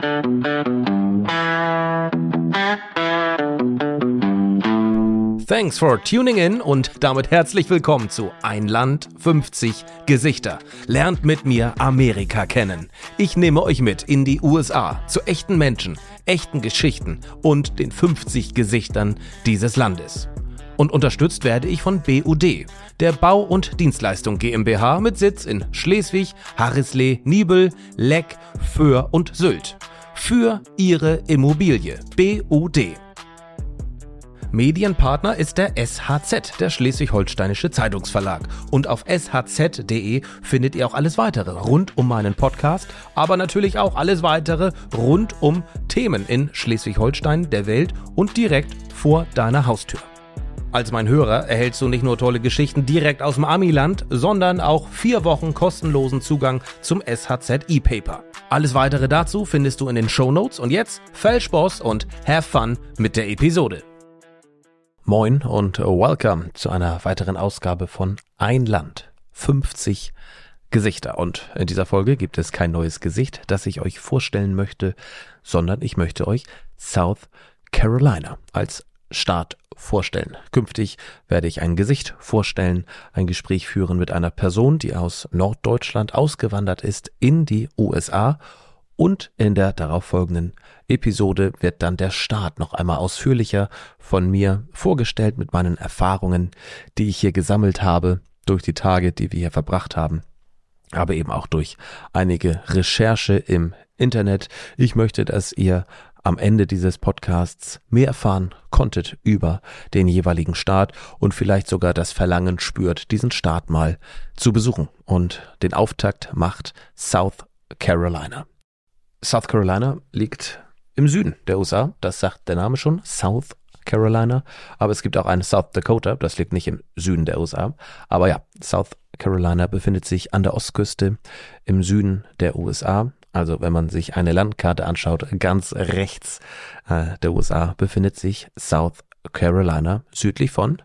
Thanks for tuning in und damit herzlich willkommen zu Ein Land, 50 Gesichter. Lernt mit mir Amerika kennen. Ich nehme euch mit in die USA, zu echten Menschen, echten Geschichten und den 50 Gesichtern dieses Landes. Und unterstützt werde ich von BUD, der Bau- und Dienstleistung GmbH mit Sitz in Schleswig, Harrislee, Nibel, Leck, Föhr und Sylt. Für Ihre Immobilie. BUD. Medienpartner ist der SHZ, der Schleswig-Holsteinische Zeitungsverlag. Und auf shz.de findet ihr auch alles weitere rund um meinen Podcast, aber natürlich auch alles weitere rund um Themen in Schleswig-Holstein, der Welt und direkt vor deiner Haustür. Als mein Hörer erhältst du nicht nur tolle Geschichten direkt aus dem Amiland, sondern auch 4 Wochen kostenlosen Zugang zum SHZ E-Paper. Alles weitere dazu findest du in den Shownotes und jetzt viel Spaß und have fun mit der Episode. Moin und welcome zu einer weiteren Ausgabe von Ein Land, 50 Gesichter. Und in dieser Folge gibt es kein neues Gesicht, das ich euch vorstellen möchte, sondern ich möchte euch South Carolina als Staat vorstellen. Künftig werde ich ein Gesicht vorstellen, ein Gespräch führen mit einer Person, die aus Norddeutschland ausgewandert ist in die USA. Und in der darauffolgenden Episode wird dann der Staat noch einmal ausführlicher von mir vorgestellt mit meinen Erfahrungen, die ich hier gesammelt habe durch die Tage, die wir hier verbracht haben, aber eben auch durch einige Recherche im Internet. Ich möchte, dass ihr am Ende dieses Podcasts mehr erfahren konntet über den jeweiligen Staat und vielleicht sogar das Verlangen spürt, diesen Staat mal zu besuchen. Und den Auftakt macht South Carolina. South Carolina liegt im Süden der USA, das sagt der Name schon, South Carolina, aber es gibt auch eine South Dakota, das liegt nicht im Süden der USA, aber ja, South Carolina befindet sich an der Ostküste im Süden der USA, also wenn man sich eine Landkarte anschaut, ganz rechts der USA befindet sich South Carolina, südlich von,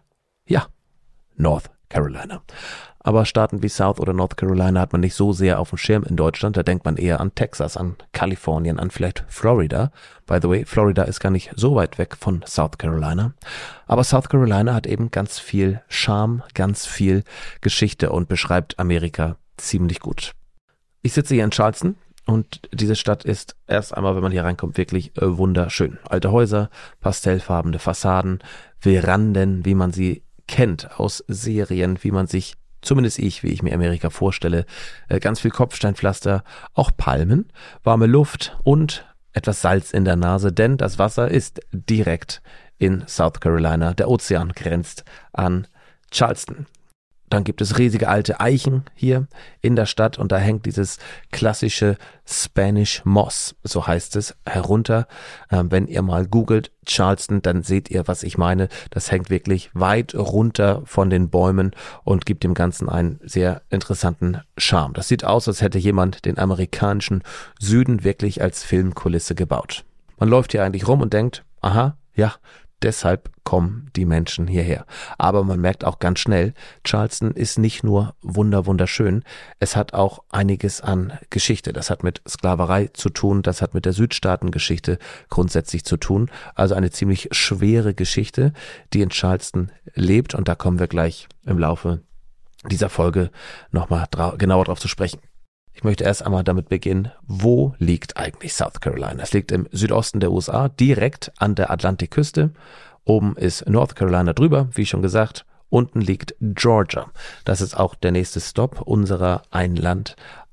North Carolina. Aber Staaten wie South oder North Carolina hat man nicht so sehr auf dem Schirm in Deutschland. Da denkt man eher an Texas, an Kalifornien, an vielleicht Florida. By the way, Florida ist gar nicht so weit weg von South Carolina. Aber South Carolina hat eben ganz viel Charme, ganz viel Geschichte und beschreibt Amerika ziemlich gut. Ich sitze hier in Charleston und diese Stadt ist erst einmal, wenn man hier reinkommt, wirklich wunderschön. Alte Häuser, pastellfarbene Fassaden, Veranden, wie man sie kennt aus Serien, wie man sich zumindest wie ich mir Amerika vorstelle, ganz viel Kopfsteinpflaster, auch Palmen, warme Luft und etwas Salz in der Nase, denn das Wasser ist direkt in South Carolina. Der Ozean grenzt an Charleston. Dann gibt es riesige alte Eichen hier in der Stadt und da hängt dieses klassische Spanish Moss, so heißt es, herunter. Wenn ihr mal googelt Charleston, dann seht ihr, was ich meine. Das hängt wirklich weit runter von den Bäumen und gibt dem Ganzen einen sehr interessanten Charme. Das sieht aus, als hätte jemand den amerikanischen Süden wirklich als Filmkulisse gebaut. Man läuft hier eigentlich rum und denkt, aha, ja, deshalb kommen die Menschen hierher. Aber man merkt auch ganz schnell, Charleston ist nicht nur wunderschön, es hat auch einiges an Geschichte. Das hat mit Sklaverei zu tun, das hat mit der Südstaatengeschichte grundsätzlich zu tun. Also eine ziemlich schwere Geschichte, die in Charleston lebt und da kommen wir gleich im Laufe dieser Folge nochmal genauer drauf zu sprechen. Ich möchte erst einmal damit beginnen, wo liegt eigentlich South Carolina? Es liegt im Südosten der USA, direkt an der Atlantikküste. Oben ist North Carolina drüber, wie schon gesagt. Unten liegt Georgia. Das ist auch der nächste Stop unserer Ein Land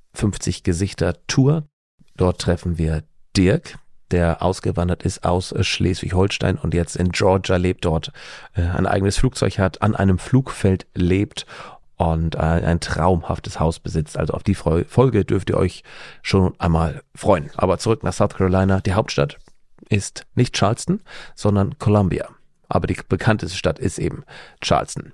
50 Gesichter Tour. Dort treffen wir Dirk, der ausgewandert ist aus Schleswig-Holstein und jetzt in Georgia lebt, dort ein eigenes Flugzeug hat, an einem Flugfeld lebt und ein traumhaftes Haus besitzt. Also auf die Folge dürft ihr euch schon einmal freuen. Aber zurück nach South Carolina. Die Hauptstadt ist nicht Charleston, sondern Columbia. Aber die bekannteste Stadt ist eben Charleston.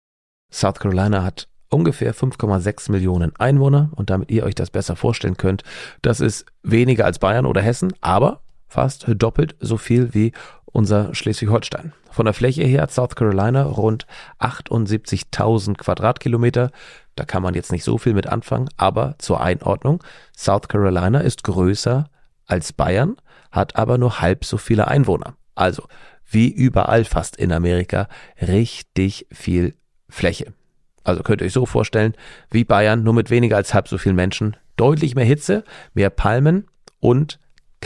South Carolina hat ungefähr 5,6 Millionen Einwohner und damit ihr euch das besser vorstellen könnt, das ist weniger als Bayern oder Hessen, aber fast doppelt so viel wie unser Schleswig-Holstein. Von der Fläche her hat South Carolina rund 78.000 Quadratkilometer. Da kann man jetzt nicht so viel mit anfangen, aber zur Einordnung, South Carolina ist größer als Bayern, hat aber nur halb so viele Einwohner. Also, wie überall fast in Amerika, richtig viel Fläche. Also könnt ihr euch so vorstellen, wie Bayern, nur mit weniger als halb so vielen Menschen, deutlich mehr Hitze, mehr Palmen und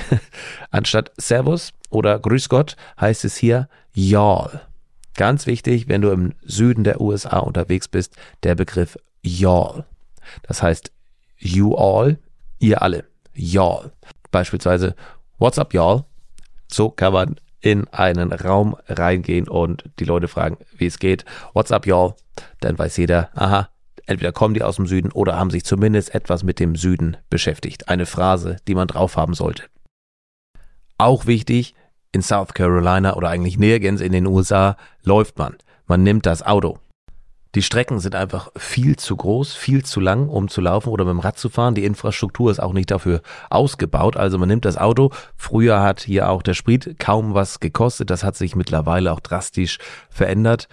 anstatt Servus oder Grüß Gott heißt es hier Y'all. Ganz wichtig, wenn du im Süden der USA unterwegs bist, der Begriff Y'all. Das heißt you all, ihr alle, Y'all. Beispielsweise What's up, y'all? So kann man in einen Raum reingehen und die Leute fragen, wie es geht. What's up, y'all? Dann weiß jeder, aha, entweder kommen die aus dem Süden oder haben sich zumindest etwas mit dem Süden beschäftigt. Eine Phrase, die man drauf haben sollte. Auch wichtig, in South Carolina oder eigentlich nirgends in den USA läuft man. Man nimmt das Auto. Die Strecken sind einfach viel zu groß, viel zu lang, um zu laufen oder mit dem Rad zu fahren. Die Infrastruktur ist auch nicht dafür ausgebaut. Also man nimmt das Auto. Früher hat hier auch der Sprit kaum was gekostet. Das hat sich mittlerweile auch drastisch verändert.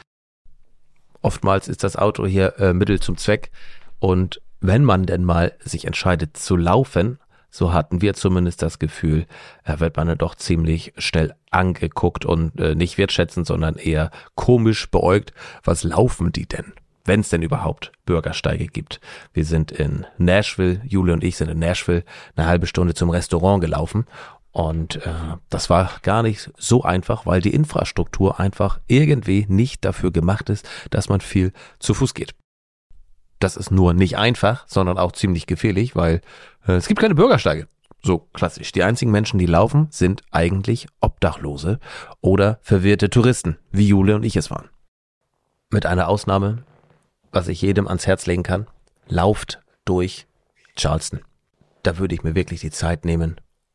Oftmals ist das Auto hier Mittel zum Zweck. Und wenn man denn mal sich entscheidet zu laufen, so hatten wir zumindest das Gefühl, wird man dann doch ziemlich schnell angeguckt und nicht wertschätzend, sondern eher komisch beäugt. Was laufen die denn, wenn es denn überhaupt Bürgersteige gibt? Wir sind in Nashville, Jule und ich sind in Nashville, eine halbe Stunde zum Restaurant gelaufen und das war gar nicht so einfach, weil die Infrastruktur einfach irgendwie nicht dafür gemacht ist, dass man viel zu Fuß geht. Das ist nur nicht einfach, sondern auch ziemlich gefährlich, weil es gibt keine Bürgersteige. So klassisch. Die einzigen Menschen, die laufen, sind eigentlich Obdachlose oder verwirrte Touristen, wie Jule und ich es waren. Mit einer Ausnahme, was ich jedem ans Herz legen kann, lauft durch Charleston. Da würde ich mir wirklich die Zeit nehmen,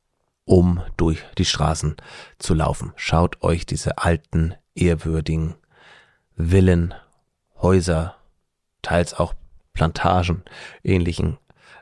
um durch die Straßen zu laufen. Schaut euch diese alten, ehrwürdigen Villen, Häuser, teils auch Plantagen, ähnlichen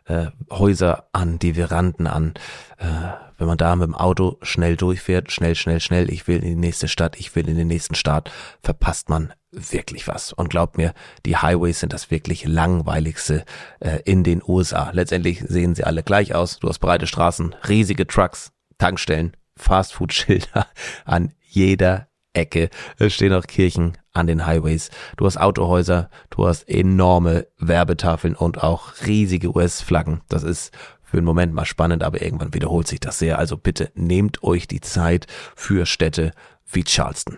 Häuser an, die Veranden an. Wenn man da mit dem Auto schnell durchfährt, schnell, ich will in die nächste Stadt, ich will in den nächsten Staat, verpasst man wirklich was. Und glaubt mir, die Highways sind das wirklich langweiligste in den USA. Letztendlich sehen sie alle gleich aus. Du hast breite Straßen, riesige Trucks, Tankstellen, Fastfood-Schilder an jeder Ecke. Es stehen auch Kirchen an den Highways. Du hast Autohäuser, du hast enorme Werbetafeln und auch riesige US-Flaggen. Das ist für einen Moment mal spannend, aber irgendwann wiederholt sich das sehr. Also bitte nehmt euch die Zeit für Städte wie Charleston.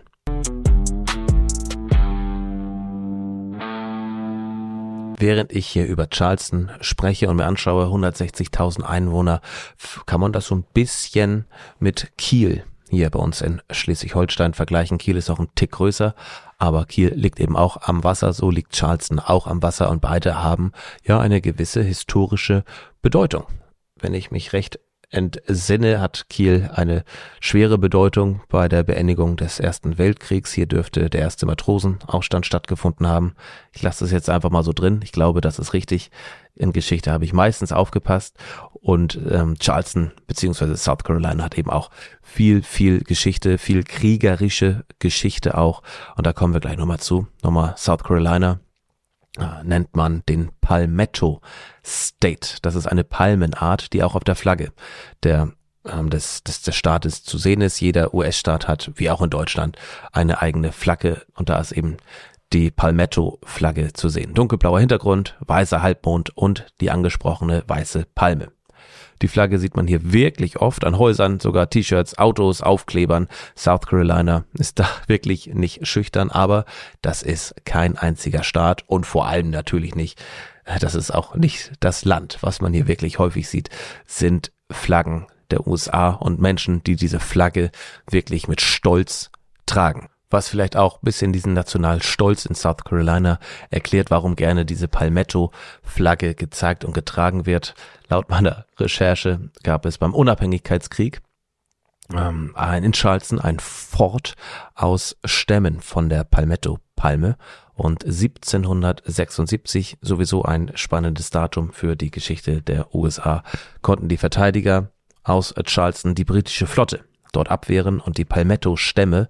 Während ich hier über Charleston spreche und mir anschaue, 160.000 Einwohner, kann man das so ein bisschen mit Kiel hier bei uns in Schleswig-Holstein vergleichen. Kiel ist auch ein Tick größer, aber Kiel liegt eben auch am Wasser, so liegt Charleston auch am Wasser und beide haben ja eine gewisse historische Bedeutung. Wenn ich mich recht entsinne, hat Kiel eine schwere Bedeutung bei der Beendigung des Ersten Weltkriegs. Hier dürfte der erste Matrosenaufstand stattgefunden haben. Ich lasse es jetzt einfach mal so drin. Ich glaube, das ist richtig. In Geschichte habe ich meistens aufgepasst und Charleston bzw. South Carolina hat eben auch viel Geschichte, viel kriegerische Geschichte auch und da kommen wir gleich nochmal zu. Nochmal South Carolina nennt man den Palmetto State. Das ist eine Palmenart, die auch auf der Flagge des Staates zu sehen ist. Jeder US-Staat hat, wie auch in Deutschland, eine eigene Flagge und da ist eben die Palmetto-Flagge zu sehen. Dunkelblauer Hintergrund, weißer Halbmond und die angesprochene weiße Palme. Die Flagge sieht man hier wirklich oft an Häusern, sogar T-Shirts, Autos, Aufklebern. South Carolina ist da wirklich nicht schüchtern, aber das ist kein einziger Staat und vor allem natürlich nicht, das ist auch nicht das Land. Was man hier wirklich häufig sieht, sind Flaggen der USA und Menschen, die diese Flagge wirklich mit Stolz tragen. Was vielleicht auch ein bisschen diesen nationalen Stolz in South Carolina erklärt, warum gerne diese Palmetto-Flagge gezeigt und getragen wird. Laut meiner Recherche gab es beim Unabhängigkeitskrieg in Charleston ein Fort aus Stämmen von der Palmetto-Palme und 1776, sowieso ein spannendes Datum für die Geschichte der USA, konnten die Verteidiger aus Charleston die britische Flotte dort abwehren und die Palmetto-Stämme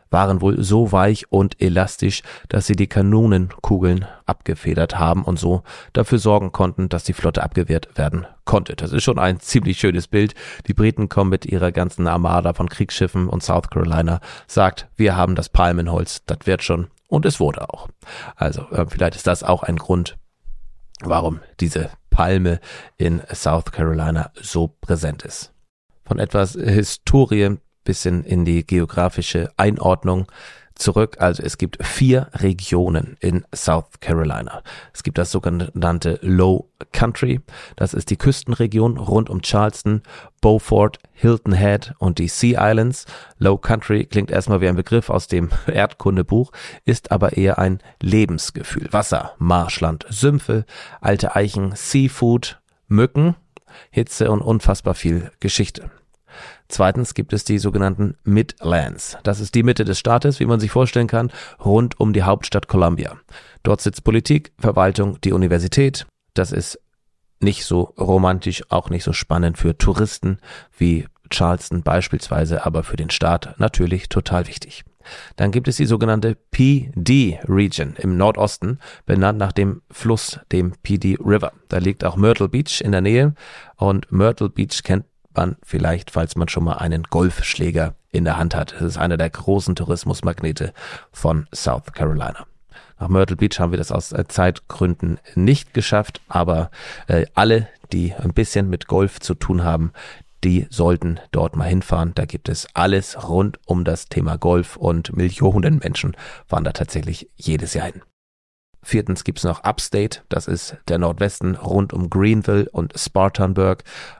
waren wohl so weich und elastisch, dass sie die Kanonenkugeln abgefedert haben und so dafür sorgen konnten, dass die Flotte abgewehrt werden konnte. Das ist schon ein ziemlich schönes Bild. Die Briten kommen mit ihrer ganzen Armada von Kriegsschiffen und South Carolina sagt, wir haben das Palmenholz, das wird schon. Und es wurde auch. Also vielleicht ist das auch ein Grund, warum diese Palme in South Carolina so präsent ist. Von etwas Historie bisschen in die geografische Einordnung zurück. Also es gibt 4 Regionen in South Carolina. Es gibt das sogenannte Low Country. Das ist die Küstenregion rund um Charleston, Beaufort, Hilton Head und die Sea Islands. Low Country klingt erstmal wie ein Begriff aus dem Erdkundebuch, ist aber eher ein Lebensgefühl. Wasser, Marschland, Sümpfe, alte Eichen, Seafood, Mücken, Hitze und unfassbar viel Geschichte. Zweitens gibt es die sogenannten Midlands. Das ist die Mitte des Staates, wie man sich vorstellen kann, rund um die Hauptstadt Columbia. Dort sitzt Politik, Verwaltung, die Universität. Das ist nicht so romantisch, auch nicht so spannend für Touristen wie Charleston beispielsweise, aber für den Staat natürlich total wichtig. Dann gibt es die sogenannte Pee Region im Nordosten, benannt nach dem Fluss, dem Pee Dee River. Da liegt auch Myrtle Beach in der Nähe und Myrtle Beach kennt man vielleicht, falls man schon mal einen Golfschläger in der Hand hat. Es ist einer der großen Tourismusmagnete von South Carolina. Nach Myrtle Beach haben wir das aus Zeitgründen nicht geschafft, aber alle, die ein bisschen mit Golf zu tun haben, die sollten dort mal hinfahren. Da gibt es alles rund um das Thema Golf und Millionen Menschen fahren da tatsächlich jedes Jahr hin. Viertens gibt es noch Upstate, das ist der Nordwesten rund um Greenville und Spartanburg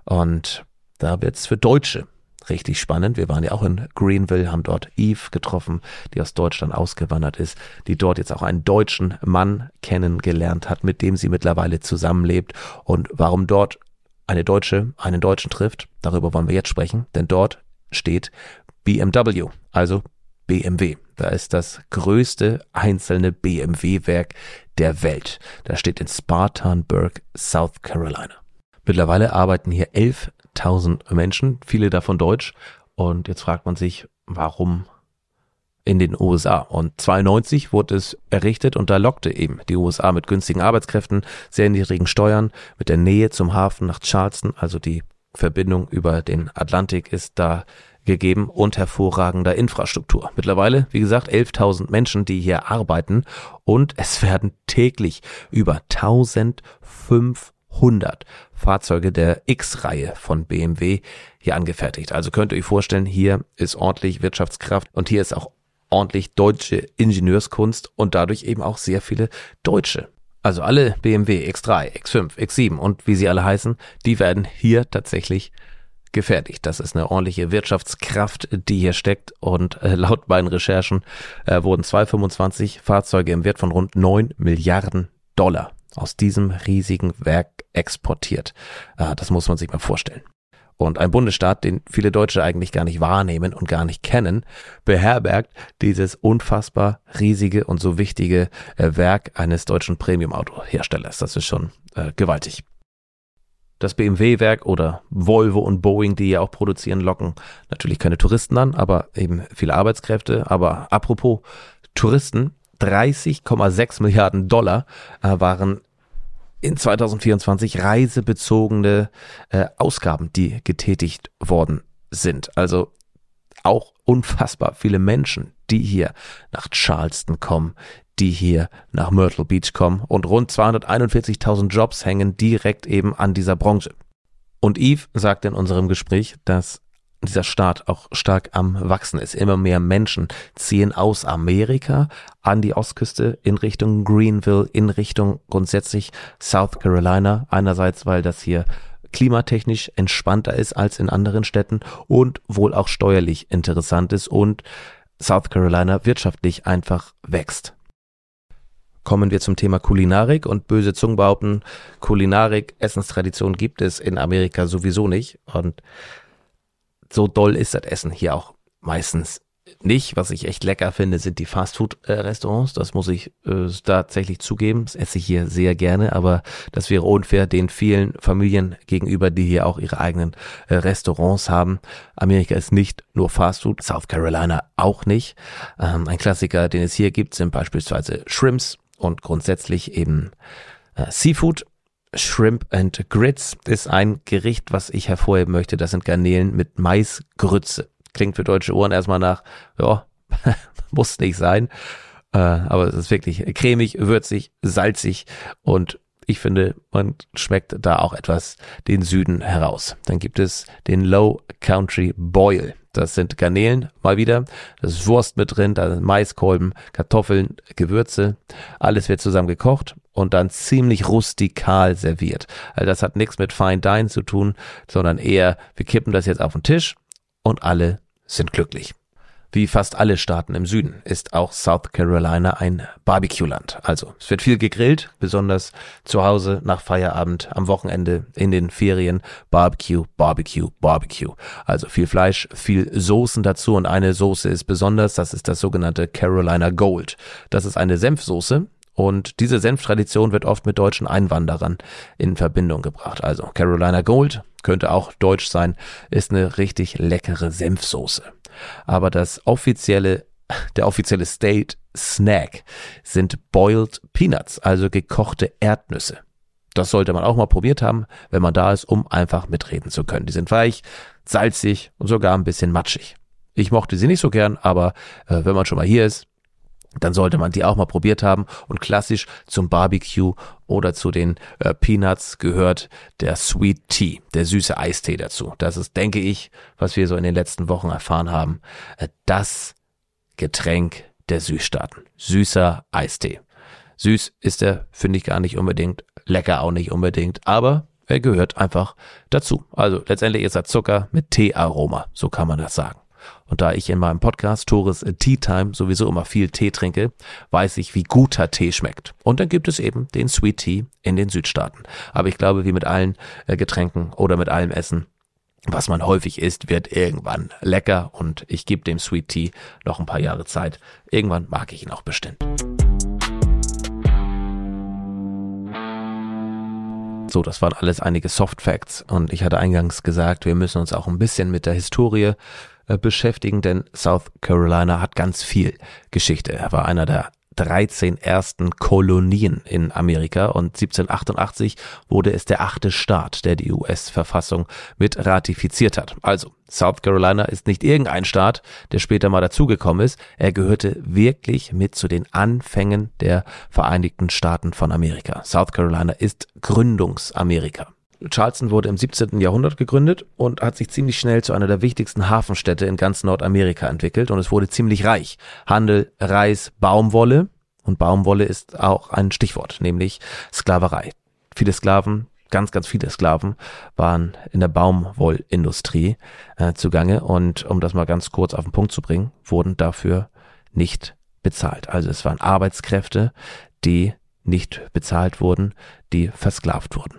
und da wird's für Deutsche richtig spannend. Wir waren ja auch in Greenville, haben dort Eve getroffen, die aus Deutschland ausgewandert ist, die dort jetzt auch einen deutschen Mann kennengelernt hat, mit dem sie mittlerweile zusammenlebt. Und warum dort eine Deutsche einen Deutschen trifft, darüber wollen wir jetzt sprechen, denn dort steht BMW, also BMW. Da ist das größte einzelne BMW-Werk der Welt. Das steht in Spartanburg, South Carolina. Mittlerweile arbeiten hier 11.000 Menschen, viele davon deutsch. Und jetzt fragt man sich, warum in den USA? Und 1992 wurde es errichtet und da lockte eben die USA mit günstigen Arbeitskräften, sehr niedrigen Steuern, mit der Nähe zum Hafen nach Charleston, also die Verbindung über den Atlantik ist da gegeben und hervorragender Infrastruktur. Mittlerweile, wie gesagt, 11.000 Menschen, die hier arbeiten und es werden täglich über 1.500 Fahrzeuge der X-Reihe von BMW hier angefertigt. Also könnt ihr euch vorstellen, hier ist ordentlich Wirtschaftskraft und hier ist auch ordentlich deutsche Ingenieurskunst und dadurch eben auch sehr viele Deutsche. Also alle BMW X3, X5, X7 und wie sie alle heißen, die werden hier tatsächlich gefertigt. Das ist eine ordentliche Wirtschaftskraft, die hier steckt und laut meinen Recherchen wurden 225 Fahrzeuge im Wert von rund 9 Milliarden Dollar aus diesem riesigen Werk exportiert. Das muss man sich mal vorstellen. Und ein Bundesstaat, den viele Deutsche eigentlich gar nicht wahrnehmen und gar nicht kennen, beherbergt dieses unfassbar riesige und so wichtige Werk eines deutschen Premium-Auto-Herstellers. Das ist schon gewaltig. Das BMW-Werk oder Volvo und Boeing, die ja auch produzieren, locken natürlich keine Touristen an, aber eben viele Arbeitskräfte. Aber apropos Touristen, 30,6 Milliarden Dollar waren in 2024 reisebezogene Ausgaben, die getätigt worden sind. Also auch unfassbar viele Menschen, die hier nach Charleston kommen, die hier nach Myrtle Beach kommen und rund 241.000 Jobs hängen direkt eben an dieser Branche. Und Yves sagte in unserem Gespräch, dass dieser Staat auch stark am Wachsen ist. Immer mehr Menschen ziehen aus Amerika an die Ostküste in Richtung Greenville, in Richtung grundsätzlich South Carolina. Einerseits, weil das hier klimatechnisch entspannter ist als in anderen Städten und wohl auch steuerlich interessant ist und South Carolina wirtschaftlich einfach wächst. Kommen wir zum Thema Kulinarik und böse Zungen behaupten, Kulinarik, Essenstradition gibt es in Amerika sowieso nicht und so doll ist das Essen hier auch meistens nicht. Was ich echt lecker finde, sind die Fastfood-Restaurants. Das muss ich tatsächlich zugeben. Das esse ich hier sehr gerne, aber das wäre unfair den vielen Familien gegenüber, die hier auch ihre eigenen Restaurants haben. Amerika ist nicht nur Fastfood, South Carolina auch nicht. Ein Klassiker, den es hier gibt, sind beispielsweise Shrimps und grundsätzlich eben Seafood. Shrimp and Grits ist ein Gericht, was ich hervorheben möchte. Das sind Garnelen mit Maisgrütze. Klingt für deutsche Ohren erstmal nach, ja, muss nicht sein, aber es ist wirklich cremig, würzig, salzig und ich finde, man schmeckt da auch etwas den Süden heraus. Dann gibt es den Low Country Boil. Das sind Garnelen, mal wieder. Das ist Wurst mit drin, da sind Maiskolben, Kartoffeln, Gewürze. Alles wird zusammen gekocht und dann ziemlich rustikal serviert. Also das hat nichts mit Fine Dine zu tun, sondern eher, wir kippen das jetzt auf den Tisch und alle sind glücklich. Wie fast alle Staaten im Süden ist auch South Carolina ein Barbecue-Land. Also es wird viel gegrillt, besonders zu Hause, nach Feierabend, am Wochenende, in den Ferien. Barbecue, Barbecue, Barbecue. Also viel Fleisch, viel Soßen dazu und eine Soße ist besonders, das ist das sogenannte Carolina Gold. Das ist eine Senfsoße. Und diese Senftradition wird oft mit deutschen Einwanderern in Verbindung gebracht. Also Carolina Gold, könnte auch deutsch sein, ist eine richtig leckere Senfsoße. Aber der offizielle State Snack sind Boiled Peanuts, also gekochte Erdnüsse. Das sollte man auch mal probiert haben, wenn man da ist, um einfach mitreden zu können. Die sind weich, salzig und sogar ein bisschen matschig. Ich mochte sie nicht so gern, aber wenn man schon mal hier ist, dann sollte man die auch mal probiert haben. Und klassisch zum Barbecue oder zu den Peanuts gehört der Sweet Tea, der süße Eistee dazu. Das ist, denke ich, was wir so in den letzten Wochen erfahren haben, das Getränk der Südstaaten. Süßer Eistee. Süß ist er, finde ich gar nicht unbedingt, lecker auch nicht unbedingt, aber er gehört einfach dazu. Also letztendlich ist er Zucker mit Teearoma, so kann man das sagen. Und da ich in meinem Podcast Tores Tea Time sowieso immer viel Tee trinke, weiß ich, wie guter Tee schmeckt. Und dann gibt es eben den Sweet Tea in den Südstaaten. Aber ich glaube, wie mit allen Getränken oder mit allem Essen, was man häufig isst, wird irgendwann lecker. Und ich gebe dem Sweet Tea noch ein paar Jahre Zeit. Irgendwann mag ich ihn auch bestimmt. So, das waren alles einige Soft Facts. Und ich hatte eingangs gesagt, wir müssen uns auch ein bisschen mit der Historie beschäftigen, denn South Carolina hat ganz viel Geschichte. Er war einer der 13 ersten Kolonien in Amerika und 1788 wurde es der 8. Staat, der die US-Verfassung mit ratifiziert hat. Also, South Carolina ist nicht irgendein Staat, der später mal dazugekommen ist. Er gehörte wirklich mit zu den Anfängen der Vereinigten Staaten von Amerika. South Carolina ist Gründungsamerika. Charleston wurde im 17. Jahrhundert gegründet und hat sich ziemlich schnell zu einer der wichtigsten Hafenstädte in ganz Nordamerika entwickelt und es wurde ziemlich reich. Handel, Reis, Baumwolle und Baumwolle ist auch ein Stichwort, nämlich Sklaverei. Viele Sklaven, ganz viele Sklaven waren in der Baumwollindustrie zugange und um das mal ganz kurz auf den Punkt zu bringen, wurden dafür nicht bezahlt. Also es waren Arbeitskräfte, die nicht bezahlt wurden, die versklavt wurden.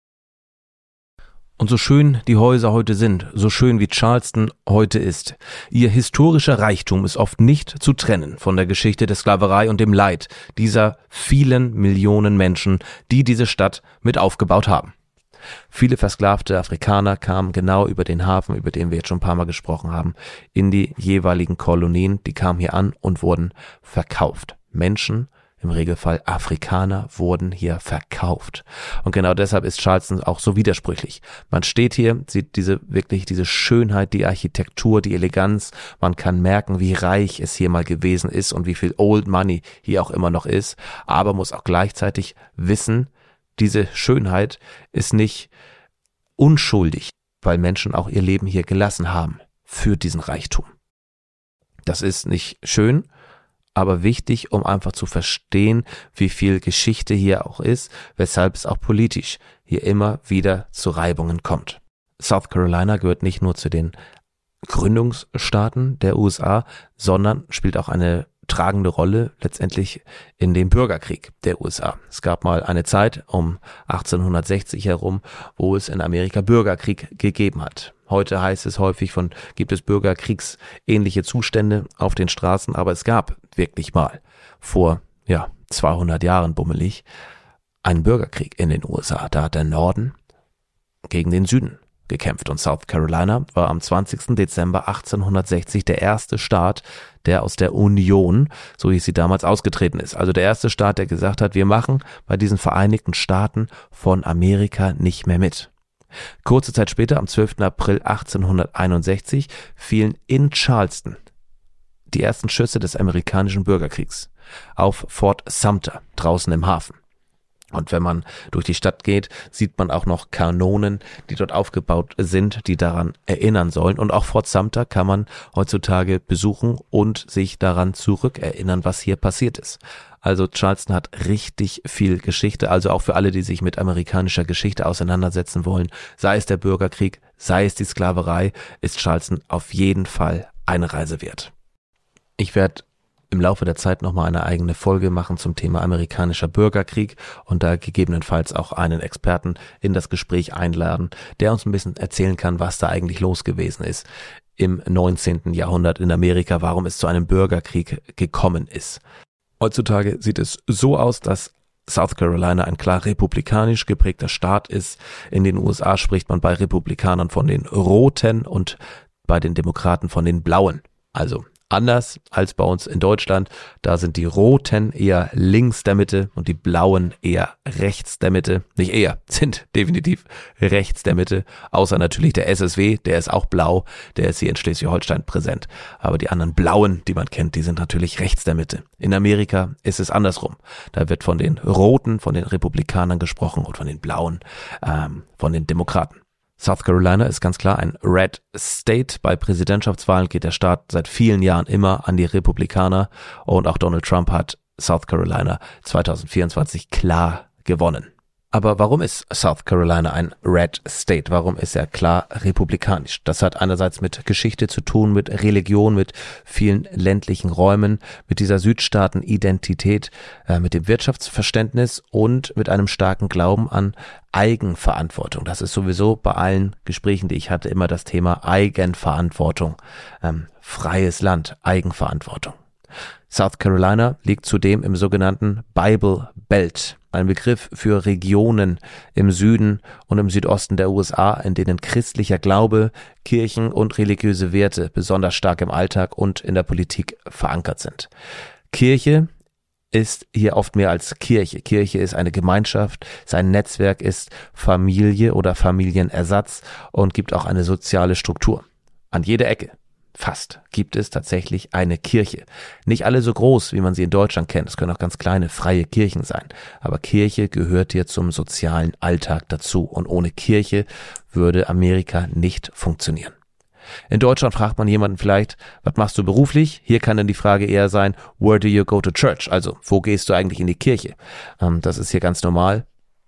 Und so schön die Häuser heute sind, so schön wie Charleston heute ist, ihr historischer Reichtum ist oft nicht zu trennen von der Geschichte der Sklaverei und dem Leid dieser vielen Millionen Menschen, die diese Stadt mit aufgebaut haben. Viele versklavte Afrikaner kamen genau über den Hafen, über den wir jetzt schon ein paar Mal gesprochen haben, in die jeweiligen Kolonien, die kamen hier an und wurden verkauft. Menschen, im Regelfall Afrikaner, wurden hier verkauft. Und genau deshalb ist Charleston auch so widersprüchlich. Man steht hier, sieht diese Schönheit, die Architektur, die Eleganz. Man kann merken, wie reich es hier mal gewesen ist und wie viel Old Money hier auch immer noch ist. Aber muss auch gleichzeitig wissen, diese Schönheit ist nicht unschuldig, weil Menschen auch ihr Leben hier gelassen haben für diesen Reichtum. Das ist nicht schön, aber wichtig, um einfach zu verstehen, wie viel Geschichte hier auch ist, weshalb es auch politisch hier immer wieder zu Reibungen kommt. South Carolina gehört nicht nur zu den Gründungsstaaten der USA, sondern spielt auch eine tragende Rolle letztendlich in dem Bürgerkrieg der USA. Es gab mal eine Zeit um 1860 herum, wo es in Amerika Bürgerkrieg gegeben hat. Heute heißt es häufig gibt es bürgerkriegsähnliche Zustände auf den Straßen, aber es gab wirklich mal vor 200 Jahren bummelig einen Bürgerkrieg in den USA. Da hat der Norden gegen den Süden gekämpft und South Carolina war am 20. Dezember 1860 der erste Staat, der aus der Union, so hieß sie damals, ausgetreten ist. Also der erste Staat, der gesagt hat, wir machen bei diesen Vereinigten Staaten von Amerika nicht mehr mit. Kurze Zeit später, am 12. April 1861, fielen in Charleston die ersten Schüsse des amerikanischen Bürgerkriegs auf Fort Sumter draußen im Hafen. Und wenn man durch die Stadt geht, sieht man auch noch Kanonen, die dort aufgebaut sind, die daran erinnern sollen. Und auch Fort Sumter kann man heutzutage besuchen und sich daran zurückerinnern, was hier passiert ist. Also Charleston hat richtig viel Geschichte, also auch für alle, die sich mit amerikanischer Geschichte auseinandersetzen wollen, sei es der Bürgerkrieg, sei es die Sklaverei, ist Charleston auf jeden Fall eine Reise wert. Ich werde im Laufe der Zeit nochmal eine eigene Folge machen zum Thema amerikanischer Bürgerkrieg und da gegebenenfalls auch einen Experten in das Gespräch einladen, der uns ein bisschen erzählen kann, was da eigentlich los gewesen ist im 19. Jahrhundert in Amerika, warum es zu einem Bürgerkrieg gekommen ist. Heutzutage sieht es so aus, dass South Carolina ein klar republikanisch geprägter Staat ist. In den USA spricht man bei Republikanern von den Roten und bei den Demokraten von den Blauen. Also anders als bei uns in Deutschland, da sind die Roten eher links der Mitte und die Blauen eher rechts der Mitte. Nicht eher, sind definitiv rechts der Mitte, außer natürlich der SSW, der ist auch blau, der ist hier in Schleswig-Holstein präsent. Aber die anderen Blauen, die man kennt, die sind natürlich rechts der Mitte. In Amerika ist es andersrum. Da wird von den Roten, von den Republikanern gesprochen und von den Blauen, von den Demokraten. South Carolina ist ganz klar ein Red State. Bei Präsidentschaftswahlen geht der Staat seit vielen Jahren immer an die Republikaner und auch Donald Trump hat South Carolina 2024 klar gewonnen. Aber warum ist South Carolina ein Red State? Warum ist er klar republikanisch? Das hat einerseits mit Geschichte zu tun, mit Religion, mit vielen ländlichen Räumen, mit dieser Südstaaten-Identität, mit dem Wirtschaftsverständnis und mit einem starken Glauben an Eigenverantwortung. Das ist sowieso bei allen Gesprächen, die ich hatte, immer das Thema Eigenverantwortung. Freies Land, Eigenverantwortung. South Carolina liegt zudem im sogenannten Bible Belt, ein Begriff für Regionen im Süden und im Südosten der USA, in denen christlicher Glaube, Kirchen und religiöse Werte besonders stark im Alltag und in der Politik verankert sind. Kirche ist hier oft mehr als Kirche. Kirche ist eine Gemeinschaft, sein Netzwerk ist Familie oder Familienersatz und gibt auch eine soziale Struktur. An jeder Ecke, fast, gibt es tatsächlich eine Kirche. Nicht alle so groß, wie man sie in Deutschland kennt. Es können auch ganz kleine, freie Kirchen sein. Aber Kirche gehört hier zum sozialen Alltag dazu. Und ohne Kirche würde Amerika nicht funktionieren. In Deutschland fragt man jemanden vielleicht, was machst du beruflich? Hier kann dann die Frage eher sein, where do you go to church? Also, wo gehst du eigentlich in die Kirche? Das ist hier ganz normal.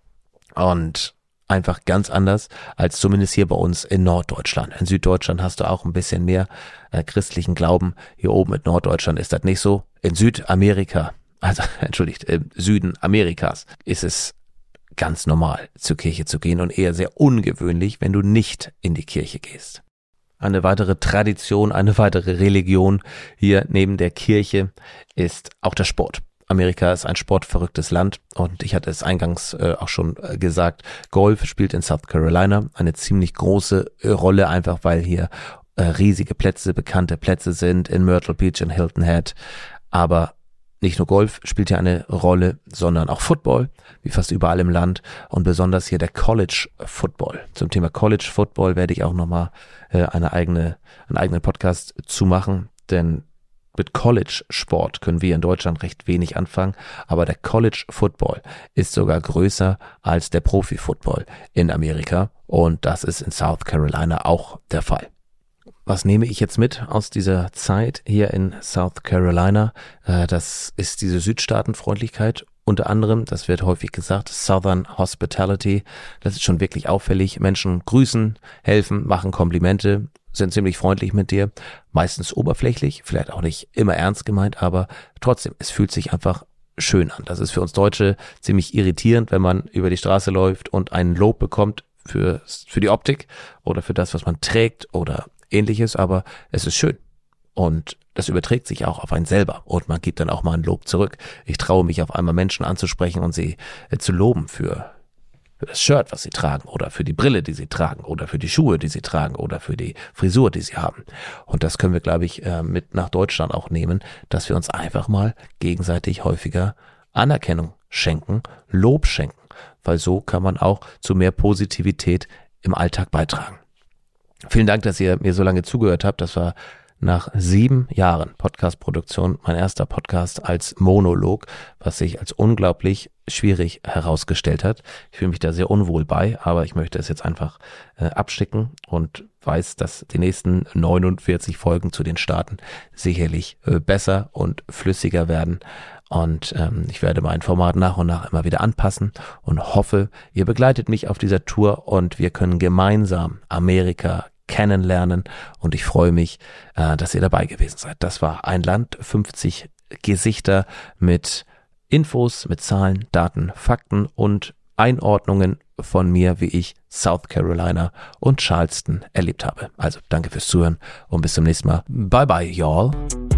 Und einfach ganz anders als zumindest hier bei uns in Norddeutschland. In Süddeutschland hast du auch ein bisschen mehr christlichen Glauben. Hier oben in Norddeutschland ist das nicht so. In Südamerika, im Süden Amerikas ist es ganz normal, zur Kirche zu gehen und eher sehr ungewöhnlich, wenn du nicht in die Kirche gehst. Eine weitere Tradition, eine weitere Religion hier neben der Kirche ist auch der Sport. Amerika ist ein sportverrücktes Land und ich hatte es eingangs auch schon gesagt, Golf spielt in South Carolina eine ziemlich große Rolle, einfach weil hier riesige Plätze, bekannte Plätze sind in Myrtle Beach und Hilton Head. Aber nicht nur Golf spielt hier eine Rolle, sondern auch Football, wie fast überall im Land und besonders hier der College Football. Zum Thema College Football werde ich auch nochmal einen eigenen Podcast zu machen, denn mit College-Sport können wir in Deutschland recht wenig anfangen, aber der College-Football ist sogar größer als der Profi-Football in Amerika und das ist in South Carolina auch der Fall. Was nehme ich jetzt mit aus dieser Zeit hier in South Carolina? Das ist diese Südstaatenfreundlichkeit. Unter anderem, das wird häufig gesagt, Southern Hospitality. Das ist schon wirklich auffällig. Menschen grüßen, helfen, machen Komplimente, sind ziemlich freundlich mit dir, meistens oberflächlich, vielleicht auch nicht immer ernst gemeint, aber trotzdem, es fühlt sich einfach schön an. Das ist für uns Deutsche ziemlich irritierend, wenn man über die Straße läuft und ein Lob bekommt für die Optik oder für das, was man trägt oder ähnliches, aber es ist schön. Und das überträgt sich auch auf einen selber und man gibt dann auch mal ein Lob zurück. Ich traue mich auf einmal Menschen anzusprechen und sie zu loben für das Shirt, was sie tragen oder für die Brille, die sie tragen oder für die Schuhe, die sie tragen oder für die Frisur, die sie haben. Und das können wir, glaube ich, mit nach Deutschland auch nehmen, dass wir uns einfach mal gegenseitig häufiger Anerkennung schenken, Lob schenken, weil so kann man auch zu mehr Positivität im Alltag beitragen. Vielen Dank, dass ihr mir so lange zugehört habt. Das war nach 7 Jahren Podcast-Produktion mein erster Podcast als Monolog, was sich als unglaublich schwierig herausgestellt hat. Ich fühle mich da sehr unwohl bei, aber ich möchte es jetzt einfach abschicken und weiß, dass die nächsten 49 Folgen zu den Staaten sicherlich besser und flüssiger werden. Und ich werde mein Format nach und nach immer wieder anpassen und hoffe, ihr begleitet mich auf dieser Tour und wir können gemeinsam Amerika kennenlernen und ich freue mich, dass ihr dabei gewesen seid. Das war ein Land, 50 Gesichter mit Infos, mit Zahlen, Daten, Fakten und Einordnungen von mir, wie ich South Carolina und Charleston erlebt habe. Also danke fürs Zuhören und bis zum nächsten Mal. Bye bye, y'all.